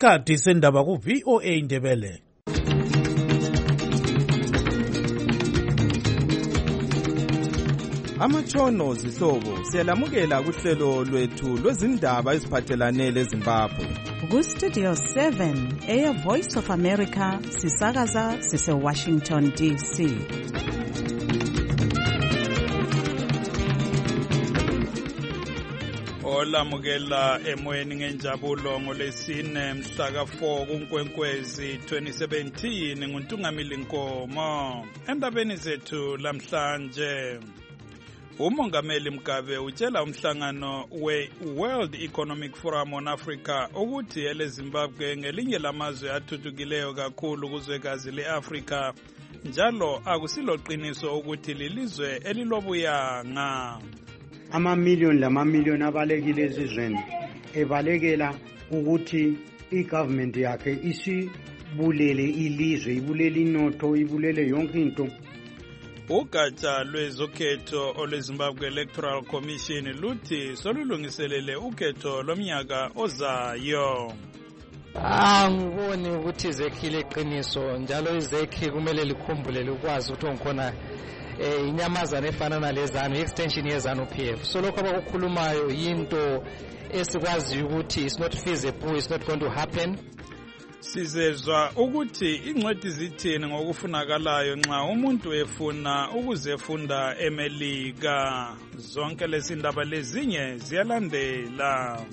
Isikhathi sendaba ku VOA Indebele. Amatshono zihlobo siyalamukela kuhlelo lwethu lwezindaba eziphathelane leZimbabwe. Ku Studio 7 Air Voice of America sisakaza sise Washington DC. Olamukela emoyeni ngenjabulo ngolesine mhla ka4 kuNkwenkwezi 2017 nguNtungamili Nkomo. Endabeni zethu lamhlanje uMongameli Mugabe utshela umhlangano we-World Economic Forum on Africa ukuthi eleZimbabwe ngelinye lamazwe athuthukileyo kakhulu kuzwekazi le-Afrika njalo akusiloqiniso ukuthi lilizwe elilobuyanga. Amamiliyoni lamamiliyoni abalekile ezizweni ebalekela ukuthi igovernment yakhe isibulele ilizwe, ibulele inotho, ibulele yonke into. Ugatsha lwezokhetho olweZimbabwe Electoral Commission luthi solulungiselele ukhetho lomnyaka ozayo. Ngiboni ukuthi izekhile iqiniso njalo izekhi kumele likhumbule likwazi ukuthi onkhona inyamazana efana nalezana i-extension yezana PF. So lokho abakukhulumayo yinto esikwazi ukuthi it's not feasible, it's not going to happen. Sizezwa ukuthi ingcwadi zithini ngokufunakalayo nxa umuntu efuna ukuzefunda eMelika. Zonke lezi ndaba lezinye ziyalandela.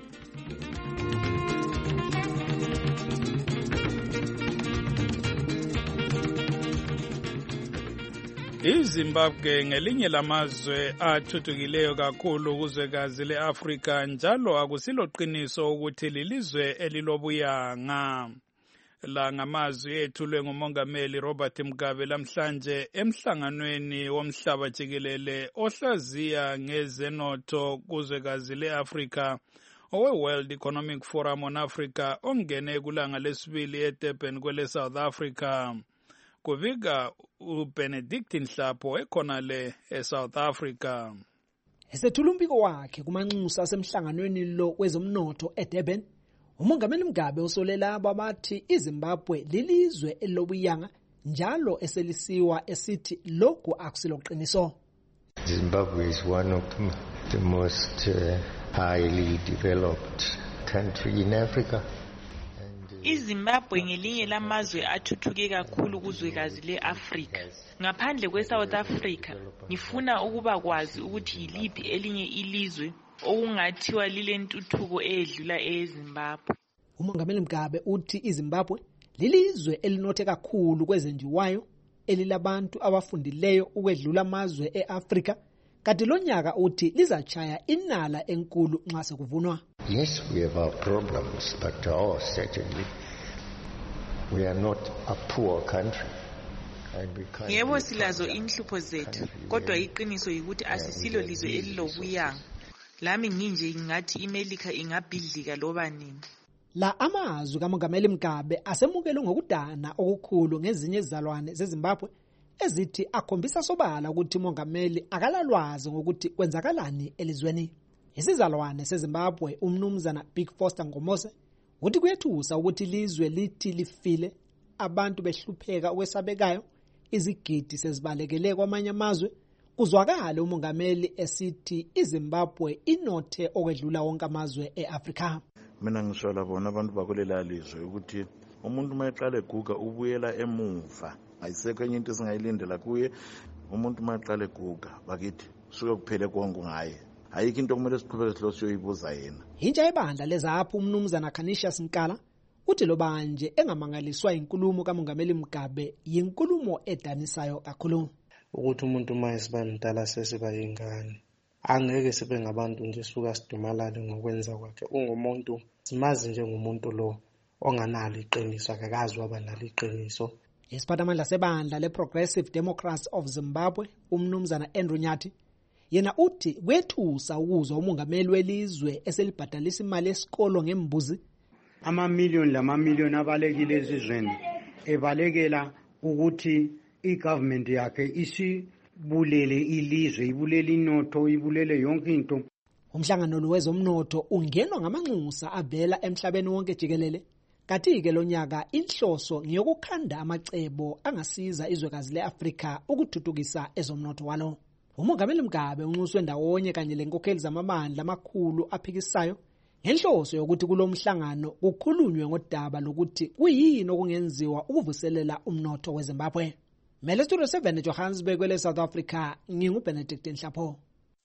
iZimbabwe ngelinye lamazwe athuthukileyo kakhulu kuzwekazi le-Afrika njalo akusiloqiniso ukuthi lilizwe elilobuyanga. La ngamazwi ethulwe nguMongameli Robert Mugabe lamhlanje emhlanganweni womhlaba jikelele ohlaziya ngezenotho kuzwekazi le-Afrika owe-World Economic Forum on Africa ongene kulanga lesibili eDurban kwele South Africa. Kuvika uBenedict Nhlapo ekhonale eSouth Africa. Esethula umbiko wakhe kumanxusa asemhlanganweni lo wezomnotho eDurban, uMongameli Mugabe usolela abathi iZimbabwe lilizwe elobuyanga njalo eselisiwa esithi lokhu akusiloqiniso. Zimbabwe is one of the most highly developed country in Africa. iZimbabwe ngelinye lamazwe athuthuke kakhulu kuzwekazi le-Afrika. Ngaphandle kweSouth Africa, ngifuna ukuba kwazi ukuthi yiliphi elinye ilizwe okungathiwa lilentuthuko edlula eZimbabwe. uMongameli Mugabe uthi iZimbabwe lilizwe elinothe kakhulu kwezenjiwayo, elilabantu abafundileyo ukwedlula amazwe eAfrika, kanti lo nyaka uthi lizachaya inala enkulu nxa sekuvunwa. Yes, we have our problems, but certainly we are not a poor country. Yebo silazo inhlupho zethu, kodwa iqiniso yikuthi asisilo lizwe elilobuyanga. Lami nginje ngathi iMelika ingabhidlika loba nini. La amazwi kaMongameli Mugabe asemukele ngokudana okukhulu ngezinye izalwane zeZimbabwe ezithi akhombisa sobala ukuthi uMongameli akalalwazi ngokuthi kwenzakalani elizweni. Isizalwane seZimbabwe umnumzana Big Foster Ngomose uthi kuyethusa ukuthi ilizwe lithi lifile, abantu behlupheka okwesabekayo, izigidi sezibalekele kwamanye amazwe, kuzwakala uMongameli esithi iZimbabwe inothe okwedlula wonke amazwe eAfrika. Mina ngisola bona abantu bakulela lizwe ukuthi umuntu mayeqala eguga ubuyela emuva. Ayisekho enye into esingayilindela kuye. Umuntu mayeqala eguga bakithi suke kuphele konke ngaye. Ayikho into kumele siqhubeke sihlose uyibuza yena. Intsha ebandla lezapho umnumzana Canisius Nkala uthi lo banje engamangaliswa inkulumo kaMongameli Mugabe yinkulumo edanisayo kakhulu. Ukuthi umuntu mayesiba mdala sesiba yingane, angeke sibe ngabantu nje suka sidumalale ngokwenza kwakhe. Ungumuntu simazi njengomuntu lo onganalo iqiniso, akakazi waba nalo iqiniso. Isiphathamandla sebandla leProgressive Democrats of Zimbabwe umnumzana Andrew Nyathi yena uthi kwethusa ukuzwa umongameli welizwe eselibhadalisa imali yesikolo ngembuzi. Amamiliyoni lamamiliyoni abalekile ezizweni ebalekela ukuthi igovernment yakhe isibulele ilizwe, ibulele inotho, ibulele yonke into. Umhlangano wezomnotho ungenwa ngamanxusa avela emhlabeni wonke jikelele Kanti-ke lo nyaka inhloso ngiyokukhanda amacebo angasiza izwekazi le-Afrika ukuthuthukisa ezomnotho walo. UMongameli Mugabe unxuswe ndawonye kanye lenkokheli zamabandla amakhulu aphikisayo ngenhloso yokuthi kulo mhlangano kukhulunywe ngodaba lokuthi kuyini okungenziwa ukuvuselela umnotho weZimbabwe. Mele Studio 7 Johannesburg kwele South Africa, nginguBenedict Nhlapho.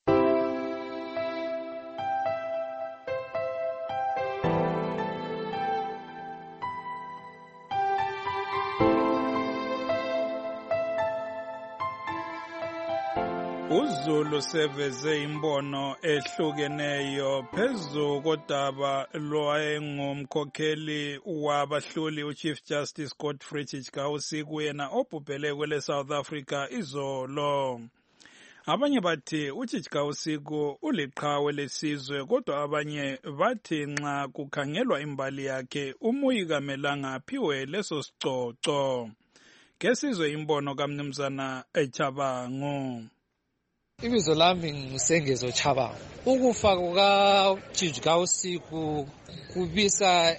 uZulu seveze imbono ehlukeneyo phezu kodaba lwayengumkhokheli wabahluli uChief Justice Godfrey Chicausi kuyena obhubhele kwele South Africa izolo. Abanye bathi uChicausi uliqhawe lesizwe kodwa abanye bathi nxa kukhangelwa imbali yakhe umuyikamelanga aphiwe leso sicoco. Kesizwe imbono kaMnumzana eChabangu. Ibizo lami nguSengezo Chabangu. Ukufa kukaChicausi kubisa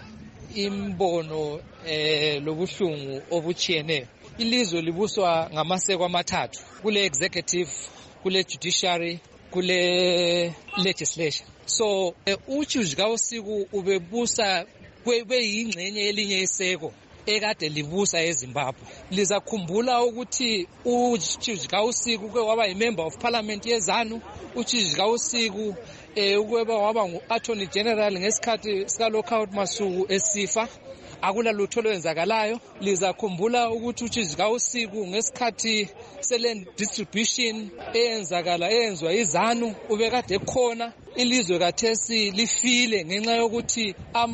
imbono lobuhlungu obuchiyene. Ilizwe libuswa ngamaseko amathathu, kule executive, kule judiciary, kule legislation. So uChicausi ubebusa kweyingxenye elinye iseko ekade libusa eZimbabwe. Lizakhumbula ukuthi uChicausi waba yimember of parliament yeZANU, uChicausi ukuba waba ngu-attorney general ngesikhathi sika-Lockout Masuku esifa. Akula lutho lwenzakalayo. Lizakhumbula ukuthi uChicausi ngesikhathi se-land distribution eyenzwa iZANU ubekade khona. Ilizwe kathesi lifile ngenxa yokuthi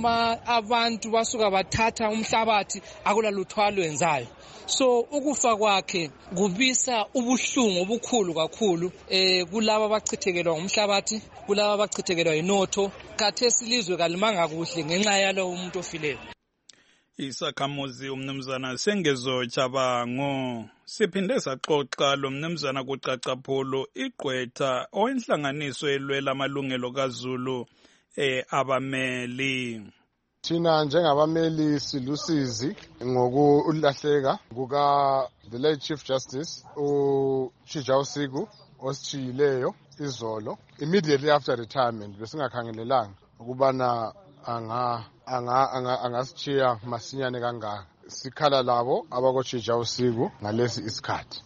abantu basuka bathatha umhlabathi akula lutho alwenzayo. So ukufa kwakhe kubisa ubuhlungu obukhulu kakhulu kulabo abachithekelwa ngumhlabathi, kulabo abachithekelwa inotho. Kathesi ilizwe kalimanga kuhle ngenxa yalo umuntu ofileyo. Isakhamuzi umnumzana Sengezo Chabangu. Siphinde saxoxa lo mnumzana kuCacapholo igqwetha owenhlanganiso elwela amalungelo kaZulu abameli. Thina njengabameli silusizi ngokulahleka kuka the late Chief Justice uChicausi ositshiyileyo izolo immediately after retirement. Besingakhangelelanga ukubana angasitshiya masinyane kangaka. Sikhala labo abakoChicausi ngalesi isikhathi.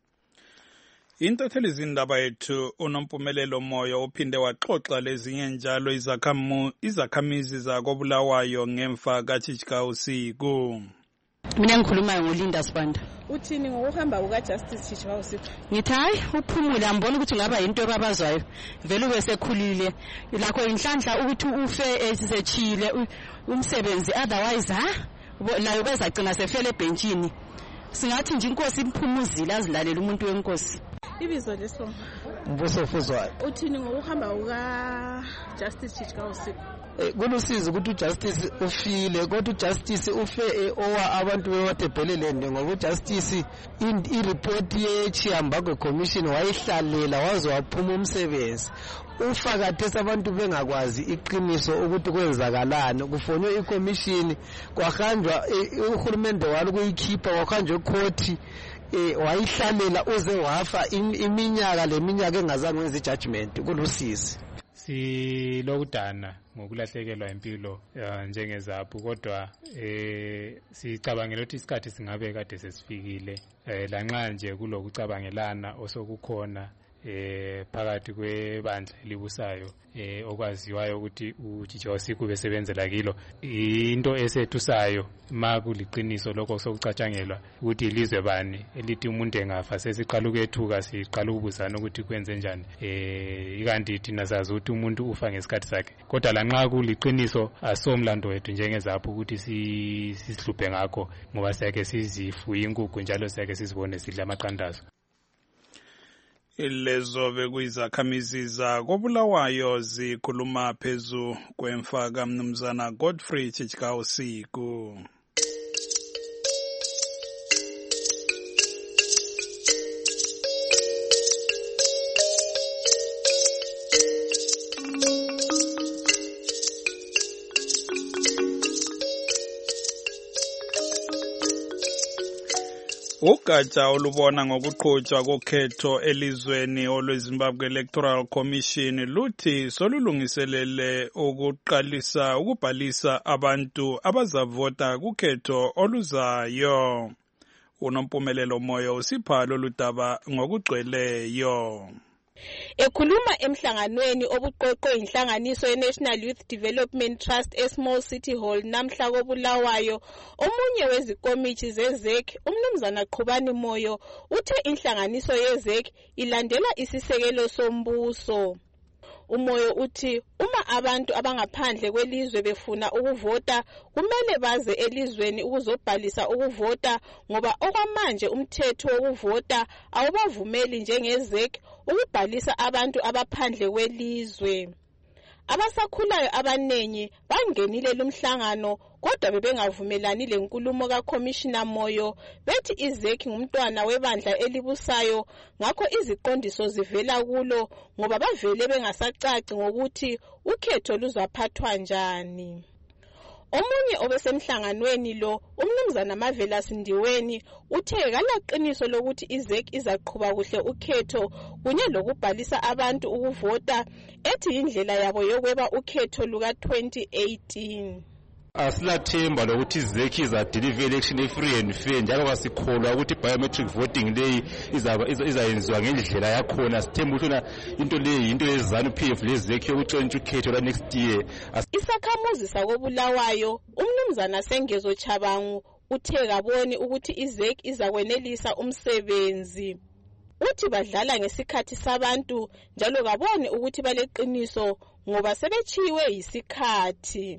Intatheli zindaba yethu uNompumelelo Moyo uphinde waxoxa lezinye njalo izakhamizi zakoBulawayo ngemfa kaChicausi. Mina ngikhuluma ngoLinda Sibanda. Uthini ngokuhamba kukaJustice Chicausi? Ngithi hayi uphumule ambona ukuthi ngaba into abazwayo vele ubesekhulile lakho inhlanhla ukuthi ufe esechile umsebenzi otherwise layo bezagcina sefele ebhenjini. Singathi nje inkosi imphumuzile azilalela umuntu wenkosi. Ibizo lesonto. Mvuso Fuzwayo. Uthini ngokuhamba kukaJustice Chicausi? Kulusizi ukuthi uJustice ufile kodwa uJustice ufe owa abantu bewadebhelelende ngoba uJustice ireport yeChiambagwe Commission wayihlalela waze waphuma umsebenzi. Ufa kathesi abantu bengakwazi iqiniso ukuthi kwenzakalani. Kufonywe iCommission kwahanjwa uhulumende walo kuyikhipha kwahanjwa ecourt wayihlalela uze wafa iminyaka leminyaka engazange wenze judgment. Kulusizi silokudana ngokulahlekelwa impilo njengezaphu kodwa sicabangela ukuthi isikhathi singabe kade sesifikile lanxa nje kulokucabangelana osokukhona phakathi kwebandla elibusayo okwaziwayo ukuthi uChicausi besebenzela kilo. Into esethusayo makuliqiniso lokho sokucatshangelwa ukuthi ilizwe bani elithi umuntu engafa sesiqala ukethuka siqala ukubuzana ukuthi kwenze njani. Ikanti thina sazi ukuthi umuntu ufa ngesikhathi sakhe kodwa lanxa kuliqiniso asomlando wethu njengezaphu ukuthi sihluphe ngakho ngoba siyake sizifuye inkukhu njalo siyake sizibone sidla amaqandazo. Ilezo bekuyizakhamizi zakoBulawayo zikhuluma phezu kwemfa kaMnumzana Godfrey Chicausi. Ugatsha olubona ngokuqhutshwa kokhetho elizweni olweZimbabwe Electoral Commission luthi solulungiselele ukubhalisa abantu abazavota kukhetho oluzayo. Unompumelelo Moyo usipha lolu daba ngokugcweleyo. Ekhuluma emhlanganweni obuqoqwe inhlanganiso ye-National Youth Development Trust e-Small City Hall namhla koBulawayo, omunye wezikomithi ze-ZEC, umnumzana Qhubani Moyo, uthe inhlanganiso ye-ZEC ilandela isisekelo sombuso. Umoyo uthi uma abantu abangaphandle kwelizwe befuna ukuvota kumele baze elizweni ukuzobhalisa ukuvota, ngoba okwamanje umthetho wokuvota awubavumeli njenge-ZEC ukubhalisa abantu abaphandle kwelizwe. Abasakhulayo abanengi bangenile lumhlangano kodwa bebengavumelani lenkulumo kaCommissioner Moyo, bethi iZEC ngumntwana webandla elibusayo, ngakho iziqondiso zivela kulo ngoba bavele bengasacaci ngokuthi ukhetho luzaphathwa njani. Omunye obesemhlanganweni lo, umnumzana Mavela Sindiweni, uthe kalaqiniso lokuthi iZEC izaqhuba kuhle ukhetho kunye lokubhalisa abantu ukuvota, ethi indlela yabo yokweba ukhetho luka 2018. Asilathemba lokuthi iZEC izadeliver election e-free and fair, njalo kasikholwa ukuthi biometric voting leyi izayenziwa ngendlela yakhona. Sithemba ukuthi into leyi into yeZANU-PF leZEC yokutshentsha ukhetho la next year. Isakhamuzi sakoBulawayo, umnumzana Sengezo Chabangu, uthe kaboni ukuthi iZEC izakwenelisa umsebenzi. Uthi badlala ngesikhathi sabantu njalo kaboni ukuthi baleqiniso ngoba sebechiwe yisikhathi.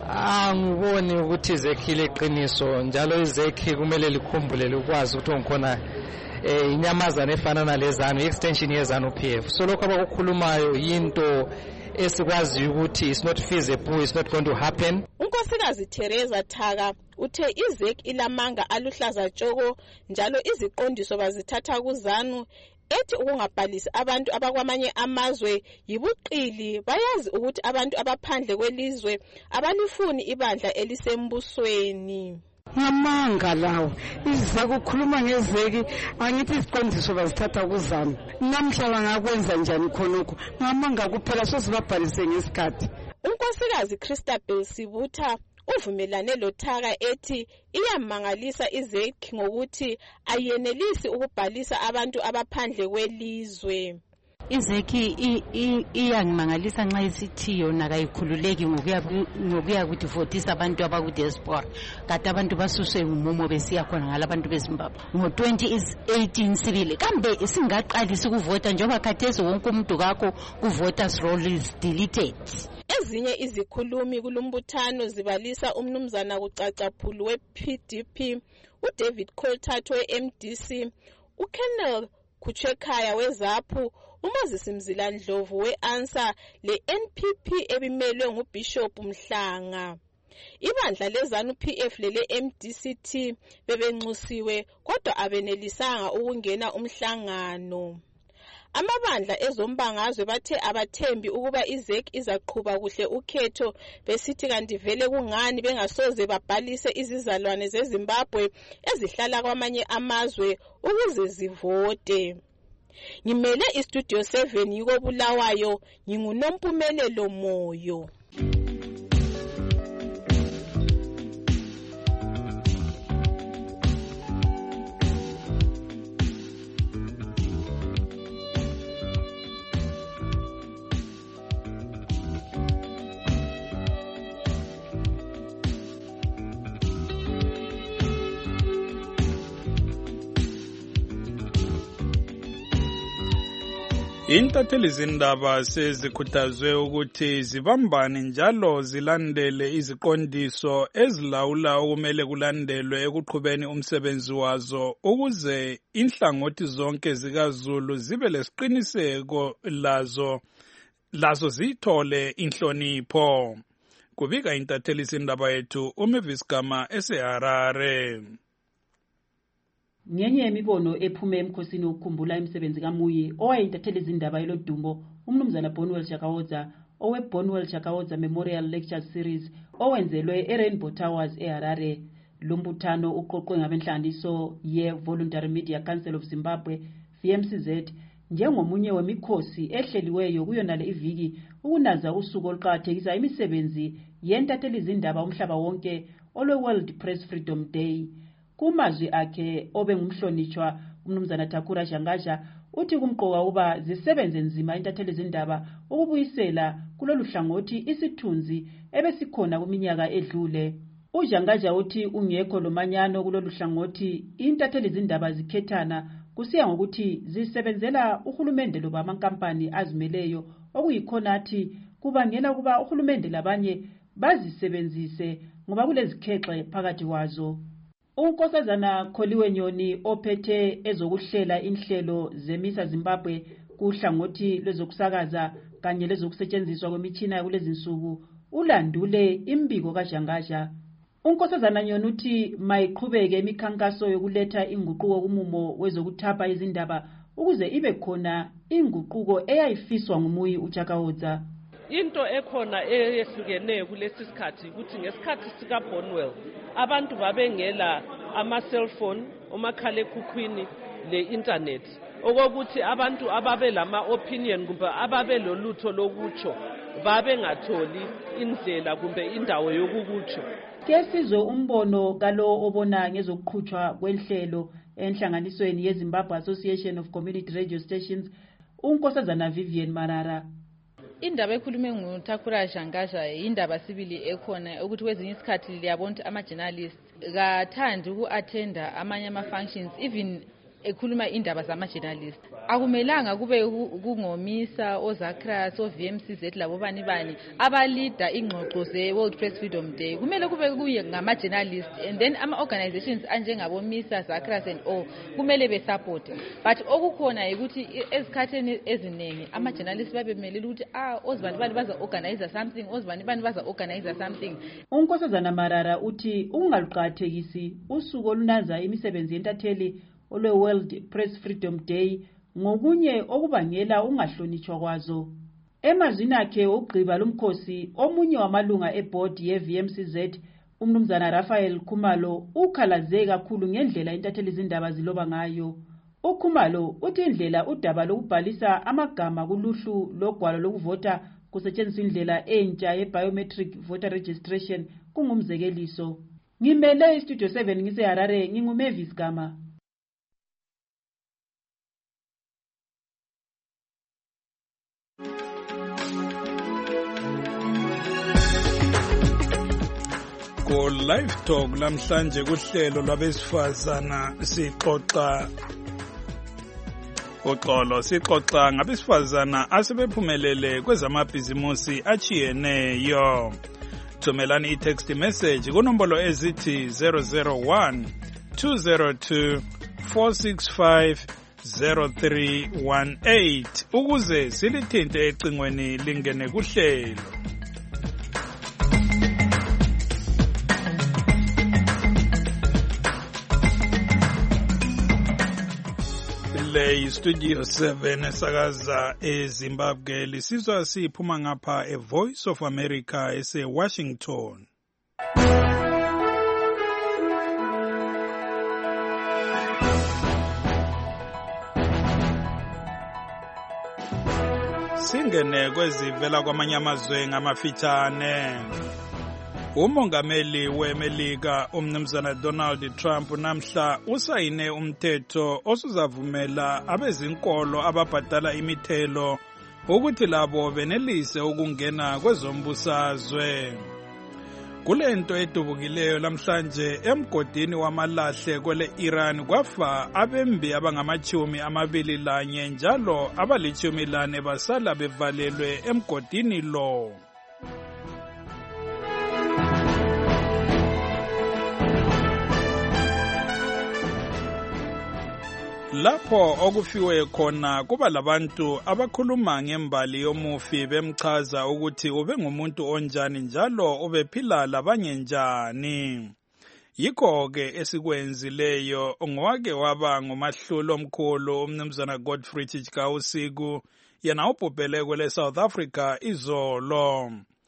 Angiboni ukuthi iZEC ileqiniso, njalo iZEC kumele likhumbule ukwazi ukuthi ngikhona inyamazana efana nalezanu, extension yeZANU-PF. So lokho abakukhulumayo yinto esikwazi ukuthi it's not feasible, it's not going to happen. Unkosikazi Teresa Thaka uthe iZEC ilamanga aluhlaza tshoko njalo iziqondiso bazithatha kuZANU, ethi ukungabhalisi abantu abakwamanye amazwe yibuqili. Bayazi ukuthi abantu abaphandle kwelizwe abalifuni ibandla elisembusweni. Ngamanga lawo izakukhuluma ngeZEC, angithi isiqondiso bazithatha kuZANU. Namhla bangakwenza njani khonokho? Ngamanga kuphela sosibabhalise ngesikhathi. Unkosikazi Christabel Sibutha uvumelane loThaka ethi iyamangalisa iZEC ngokuthi ayenelisi ukubhalisa abantu abaphandle kwelizwe. iZEC iyangimangalisa nxa isithi yona kayikhululeki ngokuya kuthi votisa abantu abakudiaspora, kade abantu basuswe umumo besiya khona ngalabantu beZimbabwe ngo-2018 sibili. Kambe singaqalisa ukuvota njengoba khathesi wonke umuntu kakho ku-voters roll is deleted. Ezinye izikhulumi kulumbuthano zibalisa umnumzana kucacaphulu we-PDP, uDavid Coltart we-MDC, uKenneth Kuchekhaya weZAPU, uMoses Mzilandlovu we-ANSA, le-NPP ebimelwe nguBishop Mhlanga. Ibandla leZANU-PF lele-MDCT bebenxusiwe kodwa abenelisanga ukungena umhlangano. Amabandla ezombangazwe bathe abathembi ukuba iZEC izaqhuba kuhle ukhetho, besithi kanti vele kungani bengasoze babhalise izizalwane zeZimbabwe ezihlala kwamanye amazwe ukuze zivote. Ngimele iStudio 7 yiko Bulawayo, nginguNompumelelo Moyo. Intatheli zindaba sezikhuthazwe ukuthi zibambane njalo zilandele iziqondiso ezilawula okumele kulandelwe ekuqhubeni umsebenzi wazo ukuze inhlangothi zonke zikaZulu zibe lesiqiniseko lazo zithole inhlonipho. Kubika intatheli zindaba yethu uMavis Gama eseHarare. Ngenye yemibono ephume emkhosini ukukhumbula imisebenzi kaMuyi owayintatheli izindaba yelodumbo umnumzana Bonwell Chakawoza owe-Bonwell Chakawoza Memorial Lecture Series owenzelwe eRainbow Towers eHarare. Lo mbuthano uqoqwe ngabenhlanganiso ye-Voluntary Media Council of Zimbabwe, VMCZ, njengomunye wemikhosi ehleliweyo kuyonale iviki ukunaza usuku oluqakathekisa imisebenzi yentatheli zindaba umhlaba wonke olwe-World Press Freedom Day. Kumazwi akhe obengumhlonitshwa umnumzana Thakura Shangaja uthi kumqoka uba zisebenze nzima intatheli zindaba ukubuyisela kulolu hlangothi isithunzi ebesikhona kuminyaka edlule. UJangaja uthi ungekho lomanyano kulolu hlangothi intatheli zindaba zikhethana kusiya ngokuthi zisebenzela uhulumende loba amankampani azimeleyo okuyikhona athi kubangela kuba uhulumende labanye bazisebenzise ngoba kulezikhexe phakathi kwazo. Unkosazana Kholiwe Nyoni ophethe ezokuhlela inhlelo zemisa Zimbabwe kuhlangothi lwezokusakaza kanye lezokusetshenziswa kwemitshina kulezinsuku ulandule imbiko kaJangaja. Unkosazana Nyoni uthi mayiqhubeke imikhankaso yokuletha inguquko kumumo wezokuthapha izindaba ukuze ibe khona inguquko eyayifiswa ngumuyi uChakaodza. Into ekhona eyehlukeneyo kulesi sikhathi ukuthi ngesikhathi sika Bonwell abantu babengela ama-cellphone, omakhalekhukhwini le-internet, okokuthi abantu ababe lama-opinion kumbe ababe lolutho lokutsho babengatholi indlela kumbe indawo yokukutsho. Kesizwe umbono kalo obona ngezokuqhutshwa kwenhlelo enhlanganisweni yeZimbabwe Association of Community Radio Stations, unkosazana Vivian Marara. Indaba ekhulume nguThakura Shangaja indaba sibili ekhona ukuthi kwezinye isikhathi liyabona ukuthi ama-journalists kathandi uku-attenda amanye ama-functions even ekhuluma indaba zama-journalist. Akumelanga kube kungomisa oZakras o-VMCZ labo bani abalida ingxoxo ze-World Press Freedom Day. Kumele kube kuye ngama-journalist and then ama-organizations anjengabomisa Zakras and all kumele besupport. But okukhona ukuthi ezikhatheni eziningi ama-journalist babemelela ukuthi ozibani bani baza-organize something, ozibani bani baza-organize something. Unkosazana Marara uthi ungaluqakathekisi usuku olunaza imisebenzi yentatheli olwe-World Press Freedom Day ngokunye okubangela ungahlonitshwa kwazo. Emazwini akhe ogqiba lomkhosi omunye wamalunga eboard ye-VMCZ umnumzana Raphael Khumalo ukhalaze kakhulu ngendlela intatheli zindaba ziloba ngayo. uKhumalo uthi indlela udaba lokubhalisa amagama kuluhlu logwalo lokuvota kusetshenziswa indlela entsha ye-biometric voter registration kungumzekeliso. Ngimele iStudio 7 ngiseHarare nginguMavis Gama. Ko live talk lamhlanje kuhlelo lwabesifazana sixoxa ngabesifazana asebephumelele kwezamabhizimusi achiyeneyo. Thumelani i-text message kunombolo ezithi 001 202 465 0318 ukuze silithinte ecingweni lingene kuhlelo. Studio 7 esakaza eZimbabwe lisizwa siphuma ngapha eVoice of America ese-Washington. Singene kwezivela kwamanye amazwe ngamafitshane. Umongameli weMelika umnumzana Donald Trump namhla usayine umthetho osuzavumela abezinkolo ababhadala imithelo ukuthi labo benelise ukungena kwezombusazwe. Kulento edubukileyo lamhlanje emgodini wamalahle kwele Iran kwafa abembi abangama-21 njalo abali-14 basala bevalelwe emgodini lo. Lapho okufiwe khona kuba labantu abakhuluma ngembali yomufi bemchaza ukuthi ubengumuntu onjani njalo ubephila labanye njani. Yikho ke esikwenzileyo ngowake waba ngumahlulo omkhulu umnumzana Godfrey Chikausiku yena ubhubhele kwele South Africa izolo.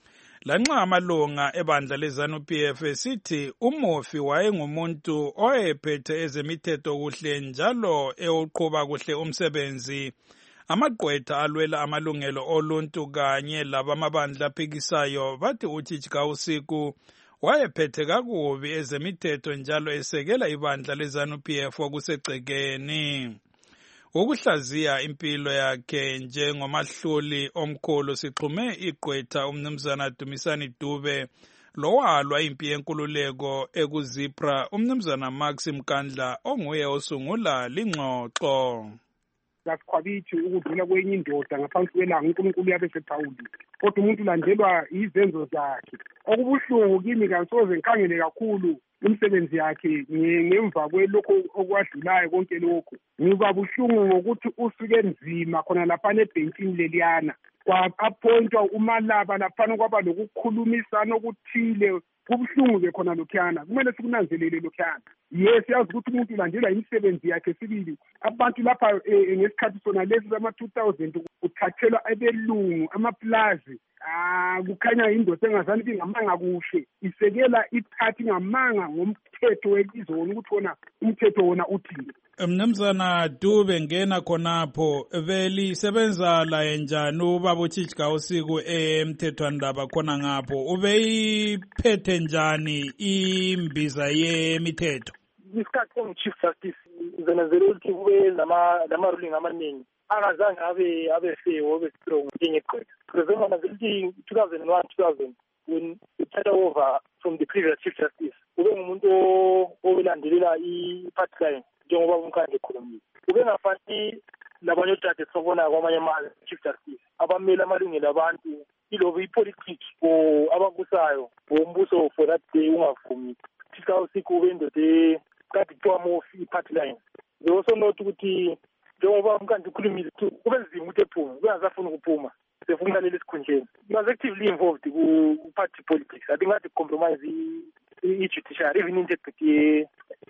lanxa amalunga ebandla leZANU-PF esithi uMofi wayengumuntu oyephethe ezemithetho kuhle njalo ewuqhuba kuhle umsebenzi. Amagqwetha alwela amalungelo oluntu kanye labamabandla aphikisayo bathi uChijika Usiku wayephethe kakubi ezemithetho njalo esekela ibandla leZANU-PF okusegcekeni. Ukuhlaziya impilo yakhe njengomahluli omkhulu sixhume igqwetha umnumzana Dumisani Dube lowalwa impi yenkululeko ekuzipra umnumzana Max Mkandla onguye osungula lingxoxo. Asikhwabithi ukudlula kwenye indoda ngaphansi kwelanga uNkulunkulu yabe sephawulile kodwa umuntu ulandelwa izenzo zakhe. Okubuhlungu kimi kansoze ngikhangele kakhulu umsebenzi yakhe ngemva kwelokho okwadlulayo konke lokho. Ngiba buhlungu ngokuthi usuke nzima khona lapha ebhenkini leliyana kwa-appointwa uMalaba laphana kwaba lokukhulumisana okuthile. Kubuhlungu ke khona lokhuyana, kumele sikunanzelele lokhuyana. Yes, siyazi ukuthi umuntu ulandelwa imisebenzi yakhe sibili. Abantu lapha ngesikhathi sona lesi sama-2000 uthathelwa ebelungu amaplazi. Kukhanya indoda engazani bingamanga kuhle isekela iphathi ngamanga ngomthetho welizwe wona ukuthi wona umthetho wona uthini. Mnumzana Dube ngena khonapho belisebenza la njani ubaba uChijika Usiku emthethwandaba khona ngapho ubeyiphethe njani imbiza yemithetho? Isikhathi somu-Chief Justice zenezele ukuthi kube lama-ruling amaningi angazange abe fair obe strong njengegqwetha. Remember ukuthi 2001-2000 when it took over from the previous Chief Justice ube ngumuntu owelandelela i-party line njengoba uMkandla ekhulumile. Ube ngafani labanye othathe sobona kwamanye amazwe Chief Justice abamele amalungelo abantu ilobo ipolitics or abakusayo bombuso for that day ungavumi. Chijika Usiku ube indoda kade kuthiwa Mofi i-party line. They also note ukuthi njengoba uMkandla ekhulumile kube nzima ukuthi ephume ubengazafuna ukuphuma sefuna leli sikhundleni. He was actively involved ku-party politics. I think that compromise i-judiciary even integrity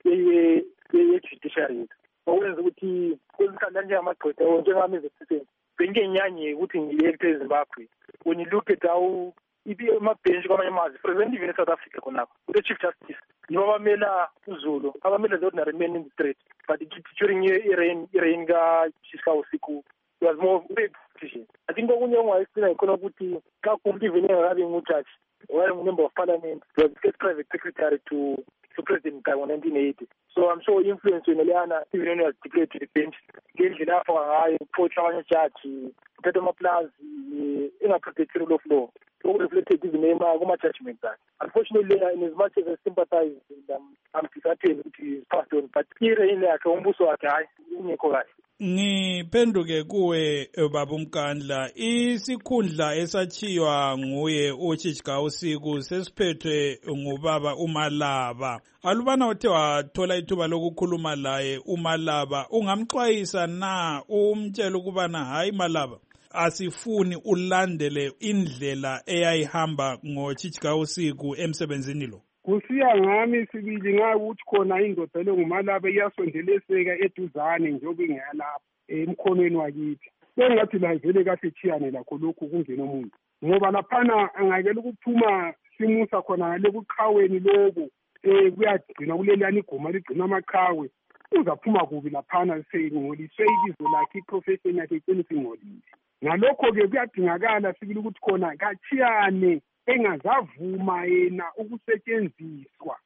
ye-judiciary. Okwenza ukuthi kwezikhanda njengamagqwetha njengami ezesiseni bengenyanyi ukuthi ngi-electe eZimbabwe. When you look at how amabhenshi kwamanye amazwe, for example even eSouth Africa khonapho the Chief Justice yibo abamela uZulu, abamela the ordinary men in the street. But during i-reign kaChijika Usiku was more politician. I think okunye ongayisina ikhona ukuthi kakhulu even engakabi ngujaji member of parliament, was the first private secretary to President Mkapa in 1980. So I'm sure influence yenelana even when he was declared to the bench ngendlela apho ngayo ukuphoxa abanye jaji uthatha amaplazi engaprotect rule of law. So reflected even kuma-judgment akhe. Unfortunately, in as much as I sympathize with I'm disheartened ukuthi he is passed on, but ireyini yakhe umbuso wakhe hayi ungekho kahle. Ngiphenduke kuwe baba uMkandla, isikhundla esachiywa nguye uChijika Usiku sesiphethwe ngubaba uMalaba. Alubana uthe wathola ithuba lokukhuluma laye uMalaba, ungamxwayisa na umtshela ukubana hayi Malaba asifuni ulandele indlela eyayihamba ngoChijika Usiku emsebenzini lo? Kusiya ngami sibili ngakuthi khona indoda lenguMalaba iyasondeleseka eduzane njengoba ingeyalapha emkhonweni wakithi. Bengathi la vele kahle chiyane lakho lokhu kungena umuntu. Ngoba laphana angakela ukuphuma simusa khona ngale kuqhaweni lokho kuyagcina kuleliyana iguma ligcina amaqhawe. Uzaphuma kubi laphana seyingoliswe ibizo lakhe iprofession yakhe icine singolile. Ngalokho-ke kuyadingakala sibili ukuthi khona kachiyane engazavuma yena ukusetshenziswa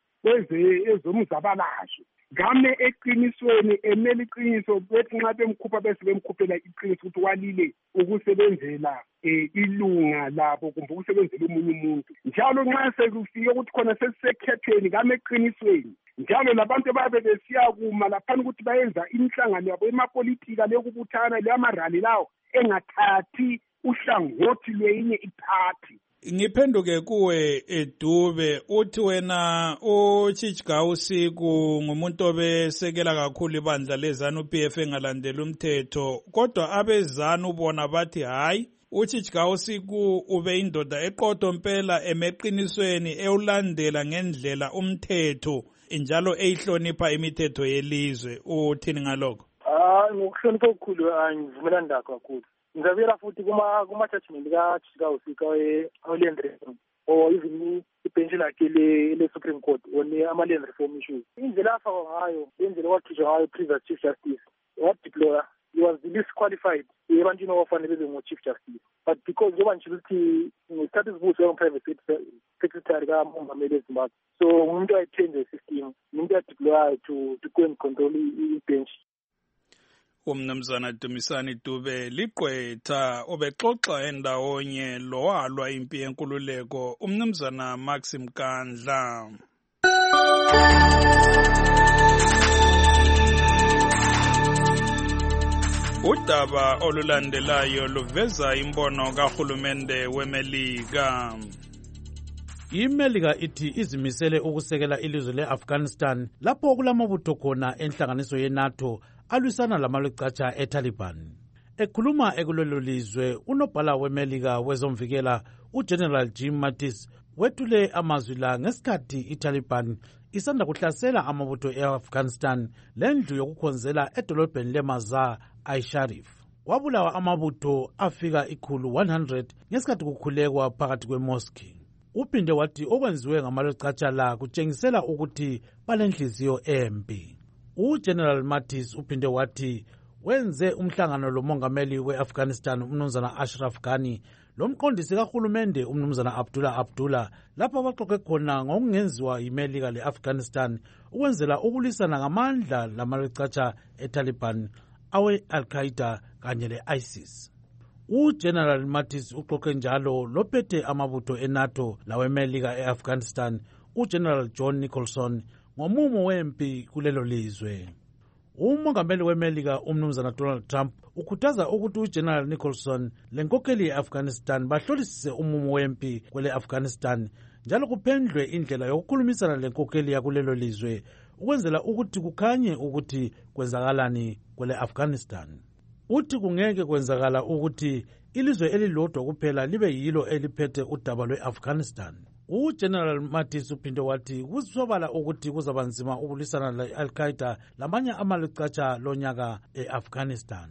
ezomzabalazo. Game eqinisweni emele iqiniso bethi nxa bemkhupha bese bemkhuphela iqiniso ukuthi walile ukusebenzela ilunga labo kumbe ukusebenzela umunye umuntu. Njalo nxa sekufike ukuthi khona sesisekhethweni game eqinisweni njalo labantu ababe besiya kuma laphana ukuthi bayenza imihlangano yabo emapolitika leyokubuthana leyamarali lawo engathathi uhlangothi lwenye iphathi. Ngiphenduke kuwe Dube, uthi wena uChijika Usiku ngumuntu obesekela kakhulu ibandla leZANU-PF engalandela umthetho, kodwa abezanu ubona bathi hayi uChijika Usiku ube indoda eqotho mpela emeqinisweni ewulandela ngendlela umthetho njalo eyihlonipha imithetho yelizwe. Uthini ngalokho? Ngokuhlonipha okukhulu angivumelani lakho kakhulu. Ngizabuyela futhi kuma-judgment kaChijika Usiku awulenze or even ibhenshi lakhe le-Supreme Court on ama-land reform issues. Indlela afakwa ngayo, indlela wakhishwa ngayo previous Chief Justice, wadeploya, he was the least qualified ebantwini owafanele bebe ngo-Chief Justice. But because njengoba nje ukuthi ngesikhathi sibuso yama-private secretary kamongameli eZimbabwe, so umuntu ayichange i-system, umuntu adeployayo to go and control i-bench. Umnumzana Dumisani Dube liqwetha obexoxa endawonye lowalwa impi yenkululeko umnumzana Maxim Kandla. Udaba olulandelayo luveza imbono kahulumende weMelika. IMelika ithi izimisele ukusekela ilizwe leAfghanistan lapho kulamabutho khona enhlanganiso yeNATO alwisana lamalwecatsha eTaliban. Ekhuluma ekulelo lizwe, unobhala weMelika wezomvikela uGeneral Jim Mattis wethule amazwi la ngesikhathi iTaliban isanda kuhlasela amabutho eAfghanistan lendlu yokukhonzela edolobheni leMazar Sharif. Wabulawa amabutho afika 100 ngesikhathi kukhulekwa phakathi kwemosque. Uphinde wathi okwenziwe ngamalwecatsha la kutshengisela ukuthi balenhliziyo embi. uGeneral Mattis uphinde wathi wenze umhlangano lomongameli weAfghanistan umnumzana Ashraf Ghani lomqondisi kahulumende umnumzana Abdullah lapho abaxoxe khona ngokungenziwa yiMelika leAfghanistan ukwenzela ukulwisana ngamandla lamalwecatsha eTaliban awe-Al-Qaeda kanye le-ISIS. uGeneral Mattis uxoxe njalo lophethe amabutho eNATO laweMelika eAfghanistan uGeneral John Nicholson ngomumo wempi kulelo lizwe. Umongameli weMelika umnumzana Donald Trump ukhuthaza ukuthi uGeneral Nicholson lenkokheli yeAfghanistan bahlolisise umumo wempi kwele Afghanistan njalo kuphendlwe indlela yokukhulumisana lenkokheli yakulelo lizwe ukwenzela ukuthi kukhanye ukuthi kwenzakalani kwele Afghanistan. Uthi kungeke kwenzakala ukuthi ilizwe elilodwa kuphela libe yilo eliphethe udaba lweAfghanistan. uGeneral Mattis uphinde wathi kusobala ukuthi kuzabanzima ukulwisana le-Al-Qaeda lamanye amalwecatsha lonyaka eAfghanistan.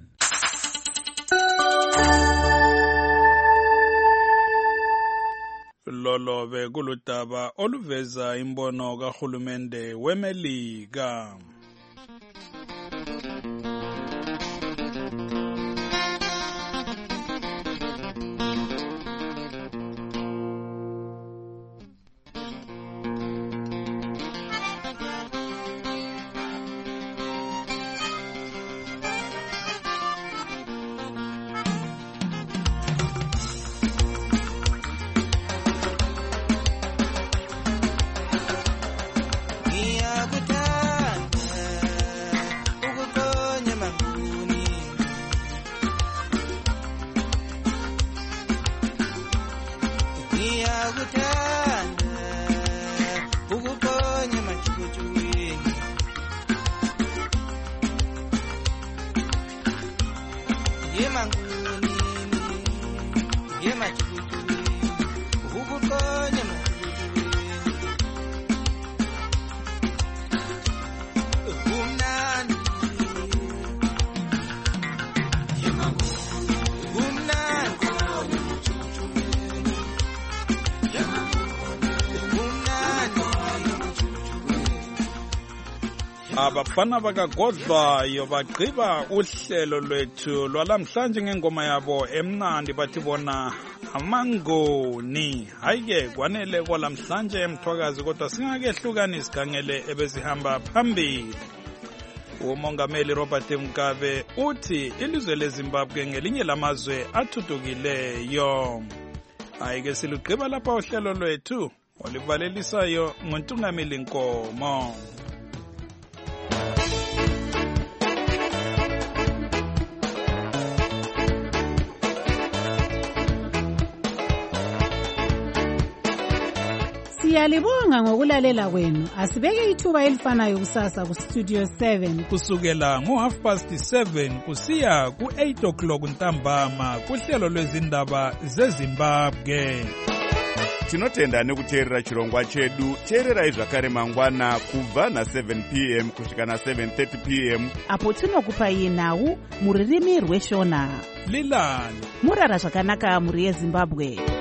Lolo bekuludaba oluveza imbono kahulumende weMelika. Abafana bakagodlwayo bagqiba uhlelo lwethu lwalamhlanje ngengoma yabo emnandi bathi bona amangoni. Hayike kwanele kwalamhlanje emthwakazi kodwa singakehlukani sigangele ebezihamba phambili. Umongameli Robert Mugabe uthi ilizwe leZimbabwe ngelinye lamazwe athuthukileyo. Hayike silugqiba lapha uhlelo lwethu olivalelisayo nguNtungameli Nkomo. Siyalibonga ngokulalela kwenu. Asibeke ithuba elifanayo kusasa ku Studio 7 kusukela ngo7:30 kusiya ku8:00 ntambama kuhlelo lwezindaba zeZimbabwe. Tinotenda nekuteerera chirongwa chedu. Teererai zvakare mangwana kubva na7 p.m. kusvika na7:30 p.m. apo tinokupai nhau muririmi rweShona. Lilani murara zvakanaka muri yeZimbabwe.